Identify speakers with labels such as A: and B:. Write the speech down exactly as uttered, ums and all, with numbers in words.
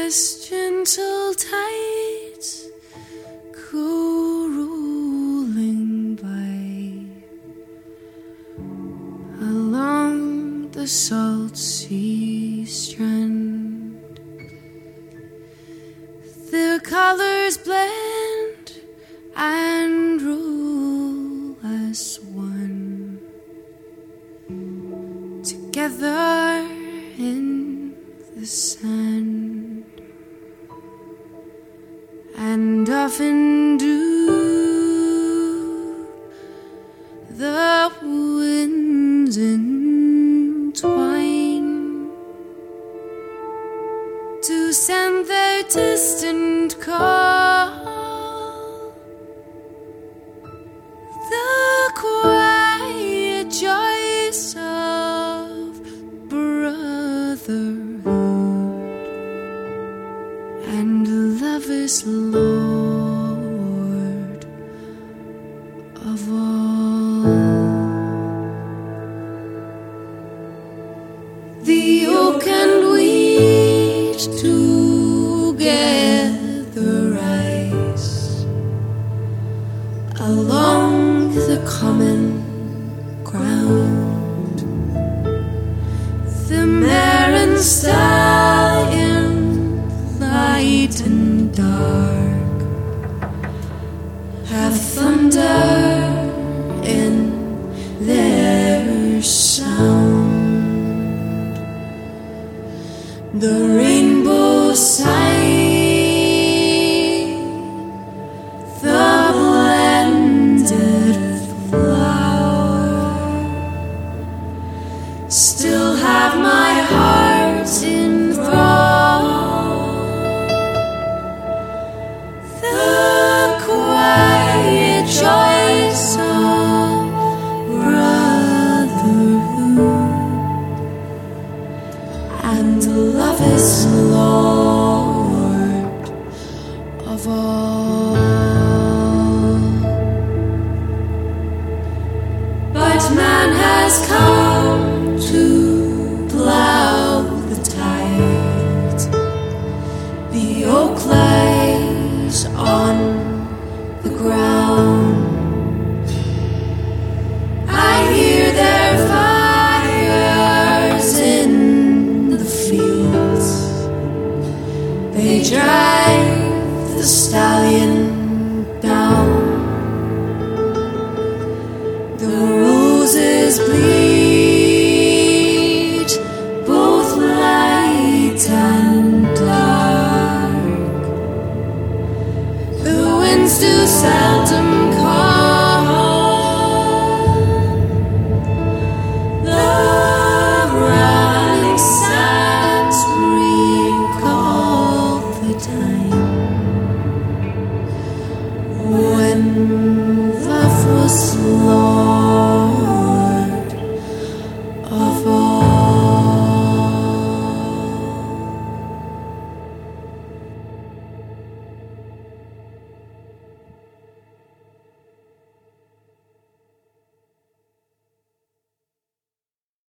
A: as gentle tides go rolling by along the salt sea strand. Their colors blend and roll as one, together in the sand, and often do the winds entwine to send their distant call, the quiet joys of brotherhood, and love is Lord of all. The oak and wheat together rise along the common ground. The mare and stallion, light and dark, have thunder in their sound. The rainbow sign, the blended flower, still have my heart in thrall. The quiet joys of brotherhood, and love is Lord of all. But man has come to plow the tide. The oak lies on the ground. I hear their fires in the fields. They drive the stallion down. The roses bleed